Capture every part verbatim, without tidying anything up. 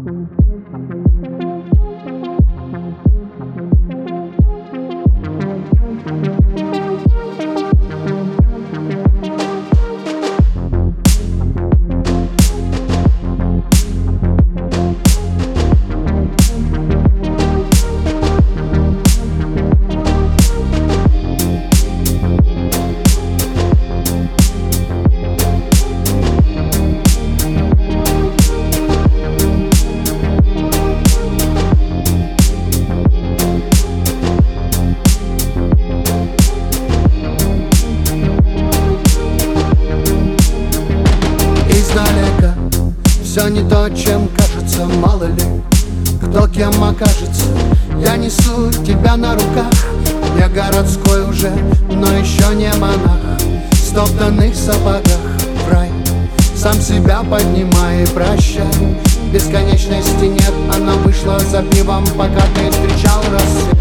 Издалека все не то, чем кажется, мало ли кто кем окажется. Я несу тебя на руках, я городской уже, но еще не монах. В стоптанных сапогах в рай, сам себя поднимай и прощай. Бесконечности нет, она вышла за пивом, пока ты встречал рассвет.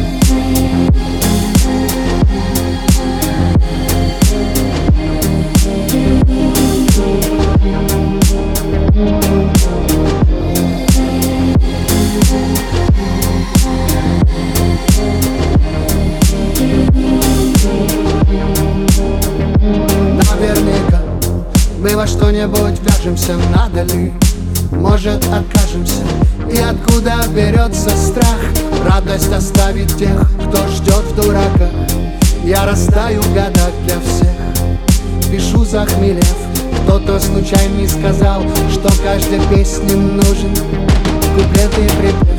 Наверняка мы во что-нибудь вяжемся, надо ли? Может, окажемся? И откуда берется страх? Радость оставить тех, кто ждет в дураках. Я растаю в годах для всех, пишу захмелев. Кто-то случайно сказал, что каждой песне нужен куплет и припев.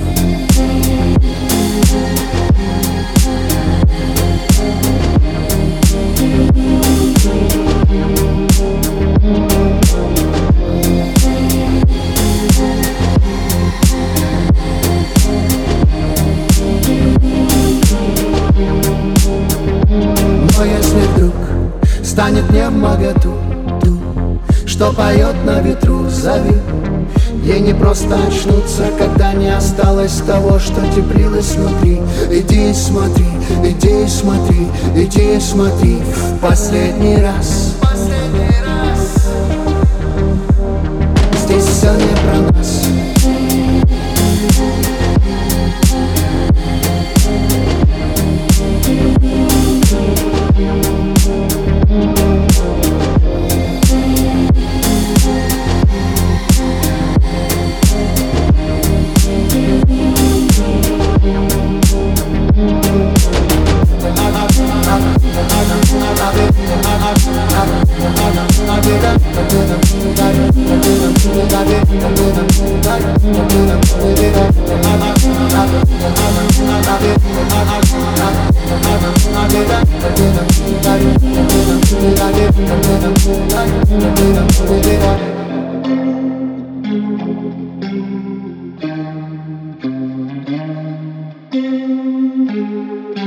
Но если вдруг станет невмоготу, что поет на ветру, зови. Ей не просто очнуться, когда не осталось того, что теплилось внутри. Иди и смотри, иди и смотри, иди и смотри в последний раз. Последний раз. Здесь все не про нас. Thank you.